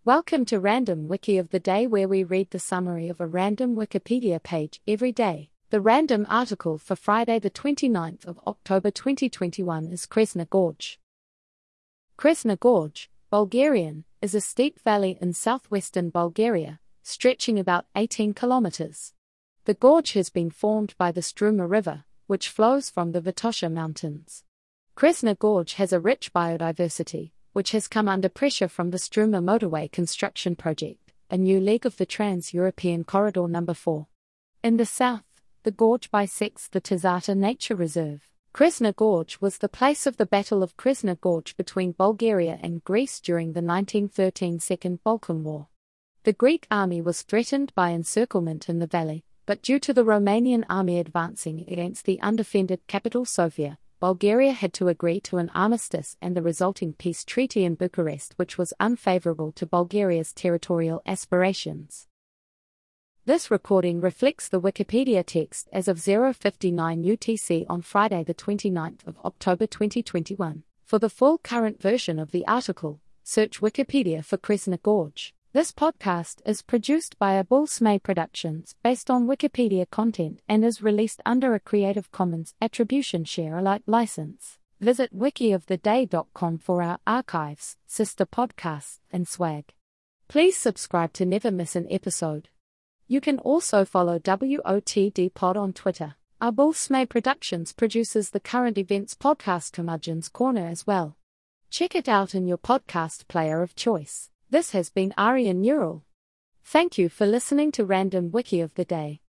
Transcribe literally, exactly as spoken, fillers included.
Welcome to Random Wiki of the Day, where we read the summary of a random Wikipedia page every day. The random article for Friday the twenty-ninth of October twenty twenty-one is Kresna Gorge. Kresna Gorge, Bulgarian, is a steep valley in southwestern Bulgaria, stretching about eighteen kilometers. The gorge has been formed by the Struma River, which flows from the Vitosha Mountains. Kresna Gorge has a rich biodiversity, which has come under pressure from the Struma motorway construction project, a new leg of the Trans-European Corridor number four. In the south, the gorge bisects the Tezata Nature Reserve. Kresna Gorge was the place of the Battle of Kresna Gorge between Bulgaria and Greece during the nineteen thirteen Second Balkan War. The Greek army was threatened by encirclement in the valley, but due to the Romanian army advancing against the undefended capital Sofia, Bulgaria had to agree to an armistice and the resulting peace treaty in Bucharest, which was unfavorable to Bulgaria's territorial aspirations. This recording reflects the Wikipedia text as of zero fifty-nine U T C on Friday the twenty-ninth of October twenty twenty-one. For the full current version of the article, search Wikipedia for Kresna Gorge. This podcast is produced by Abul Smay Productions based on Wikipedia content and is released under a Creative Commons Attribution Share Alike license. Visit wiki of the day dot com for our archives, sister podcasts, and swag. Please subscribe to never miss an episode. You can also follow W O T D Pod on Twitter. Abul Smay Productions produces the Current Events podcast Curmudgeon's Corner as well. Check it out in your podcast player of choice. This has been Aryan Neural. Thank you for listening to Random Wiki of the Day.